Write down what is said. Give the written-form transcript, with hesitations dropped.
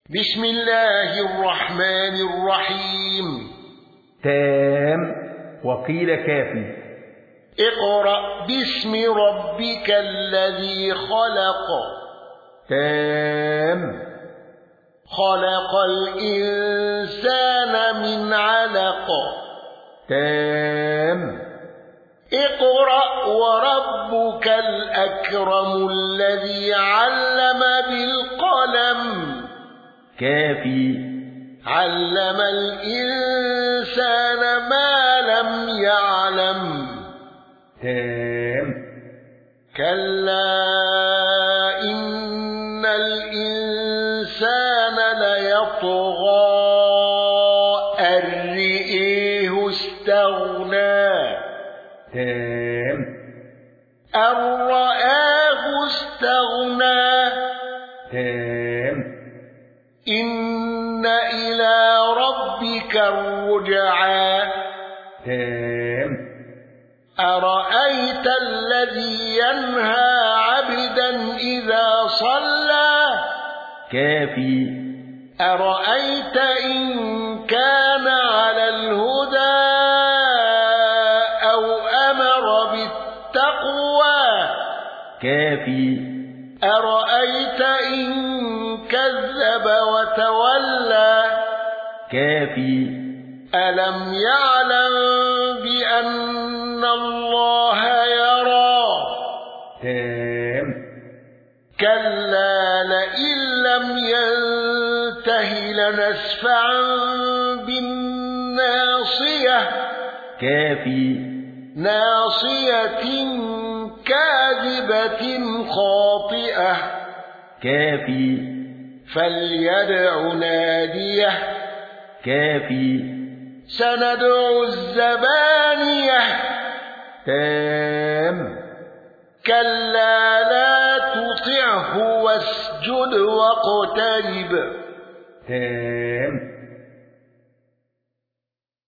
بسم الله الرحمن الرحيم. تام وقيل كافي. اقرأ باسم ربك الذي خلق. تام. خلق الإنسان من علق. تام. اقرأ وربك الأكرم الذي علم بالقلم. كافي. علم الإنسان ما لم يعلم. تام. كلا إن الإنسان ليطغى أن رآه استغنى. تام. أن رآه استغنى. تام. إن إلى ربك الرجعى. تام. أرأيت الذي ينهى عبدا إذا صلى. كافي. أرأيت إن كان على الهدى أو أمر بالتقوى. كافي. أرأيت إن كذب وتولى. كافي. ألم يعلم بأن الله يرى. تام. كلا لئن لم ينته لنسفعا بالناصية. كافي. ناصية كاذبة خاطئة. كافي. فليدع ناديه. كافي. سندع الزبانية. تام. كلا لا تطعه واسجد واقترب. تام.